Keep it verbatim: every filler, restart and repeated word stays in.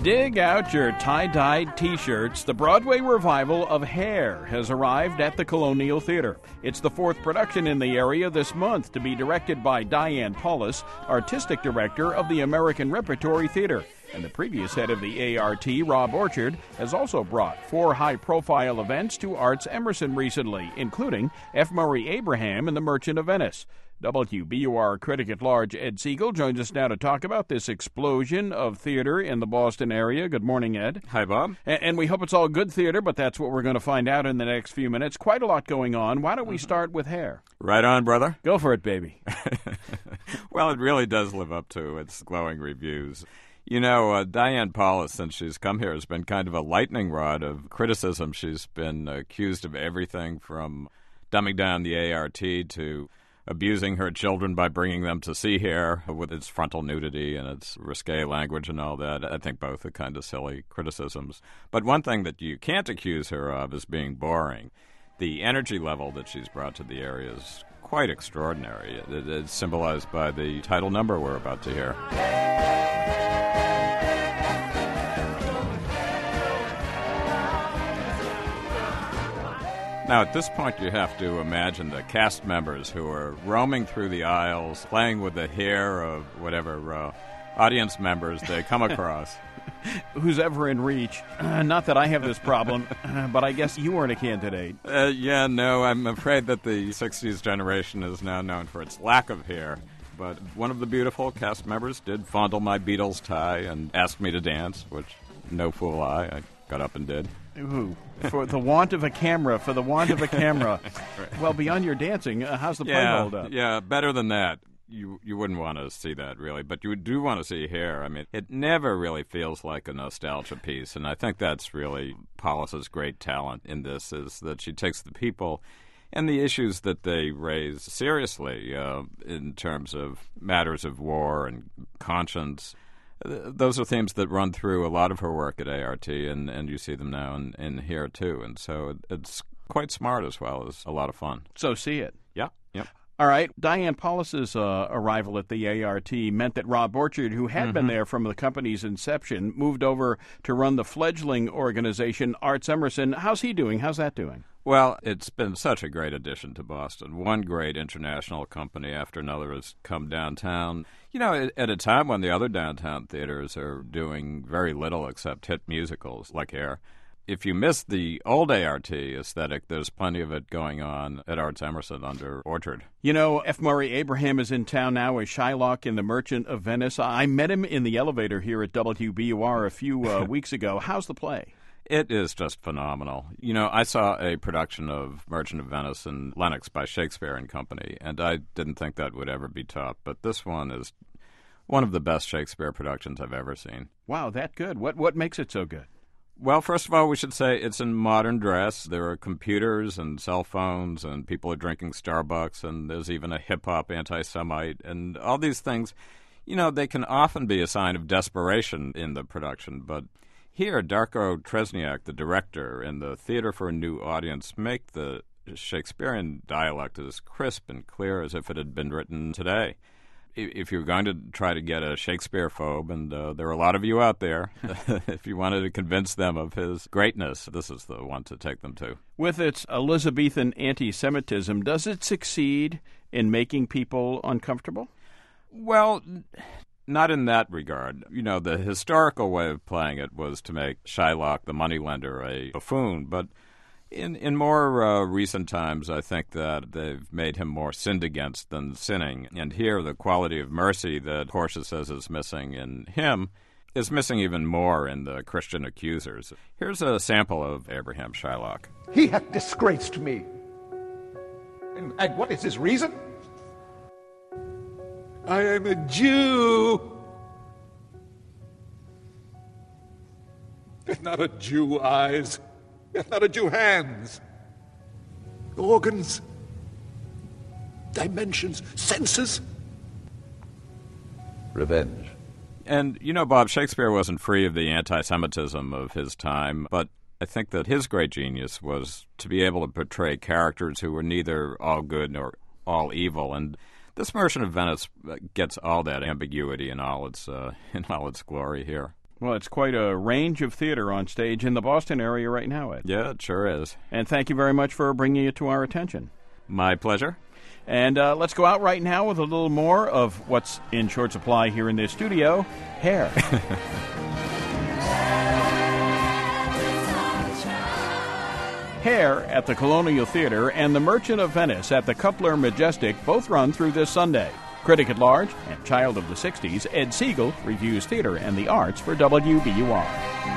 Dig out your tie-dyed T-shirts. The Broadway revival of Hair has arrived at the Colonial Theater. It's the fourth production in the area this month, to be directed by Diane Paulus, artistic director of the American Repertory Theater. And the previous head of the A R T, Rob Orchard, has also brought four high-profile events to Arts Emerson recently, including F. Murray Abraham and The Merchant of Venice. W B U R critic-at-large Ed Siegel joins us now to talk about this explosion of theater in the Boston area. Good morning, Ed. Hi, Bob. And, and we hope it's all good theater, but that's what we're going to find out in the next few minutes. Quite a lot going on. Why don't we start with Hair? Right on, brother. Go for it, baby. Well, it really does live up to its glowing reviews. You know, uh, Diane Paulus, since she's come here, has been kind of a lightning rod of criticism. She's been accused of everything from dumbing down the A R T to abusing her children by bringing them to see Hair with its frontal nudity and its risque language and all that. I think both are kind of silly criticisms. But one thing that you can't accuse her of is being boring. The energy level that she's brought to the area is quite extraordinary. It, it's symbolized by the title number we're about to hear. Now, at this point, you have to imagine the cast members who are roaming through the aisles, playing with the hair of whatever uh, audience members they come across. Who's ever in reach. Uh, not that I have this problem, uh, but I guess you weren't a candidate. Uh, yeah, no, I'm afraid that the sixties generation is now known for its lack of hair. But one of the beautiful cast members did fondle my Beatles tie and ask me to dance, which, no fool I, I got up and did. Ooh, for the want of a camera, for the want of a camera. Right. Well, beyond your dancing, uh, how's the play yeah, hold up? Yeah, better than that. You you wouldn't want to see that, really, but you do want to see Hair. I mean, it never really feels like a nostalgia piece, and I think that's really Paulus's great talent in this, is that she takes the people and the issues that they raise seriously uh, in terms of matters of war and conscience. Those are themes that run through a lot of her work at A R T, and, and you see them now in, in Hair, too. And so it, it's quite smart as well as a lot of fun. So see it. Yeah, yep. All right. Diane Paulus's uh, arrival at the A R T meant that Rob Orchard, who had mm-hmm. been there from the company's inception, moved over to run the fledgling organization Arts Emerson. How's he doing? How's that doing? Well, it's been such a great addition to Boston. One great international company after another has come downtown. You know, at a time when the other downtown theaters are doing very little except hit musicals like Hair. If you miss the old A R T aesthetic, there's plenty of it going on at Arts Emerson under Orchard. You know, F. Murray Abraham is in town now as Shylock in The Merchant of Venice. I met him in the elevator here at W B U R a few uh, weeks ago. How's the play? It is just phenomenal. You know, I saw a production of Merchant of Venice in Lenox by Shakespeare and Company, and I didn't think that would ever be topped. But this one is one of the best Shakespeare productions I've ever seen. Wow, that good. What what makes it so good? Well, first of all, we should say it's in modern dress. There are computers and cell phones, and people are drinking Starbucks, and there's even a hip-hop anti-Semite, and all these things. You know, they can often be a sign of desperation in the production, but here, Darko Tresniak, the director, and the Theater for a New Audience make the Shakespearean dialect as crisp and clear as if it had been written today. If you're going to try to get a Shakespeare phobe, and uh, there are a lot of you out there, if you wanted to convince them of his greatness, this is the one to take them to. With its Elizabethan anti-Semitism, does it succeed in making people uncomfortable? Well, not in that regard. You know, the historical way of playing it was to make Shylock the moneylender a buffoon, but in in more uh, recent times, I think that they've made him more sinned against than sinning. And here, the quality of mercy that Portia says is missing in him is missing even more in the Christian accusers. Here's a sample of Abraham Shylock. He hath disgraced me. And, and what is his reason? I am a Jew. Hath not a Jew eyes, hath not a Jew hands, organs, dimensions, senses. Revenge. And, you know, Bob, Shakespeare wasn't free of the anti-Semitism of his time, but I think that his great genius was to be able to portray characters who were neither all good nor all evil. And this Merchant of Venice gets all that ambiguity in all its uh, in all its glory here. Well, it's quite a range of theater on stage in the Boston area right now, Ed. Yeah, it sure is. And thank you very much for bringing it to our attention. My pleasure. And uh, let's go out right now with a little more of what's in short supply here in this studio, Hair. Hair at the Colonial Theater and The Merchant of Venice at the Cutler Majestic both run through this Sunday. Critic at large and child of the sixties, Ed Siegel reviews theater and the arts for W B U R.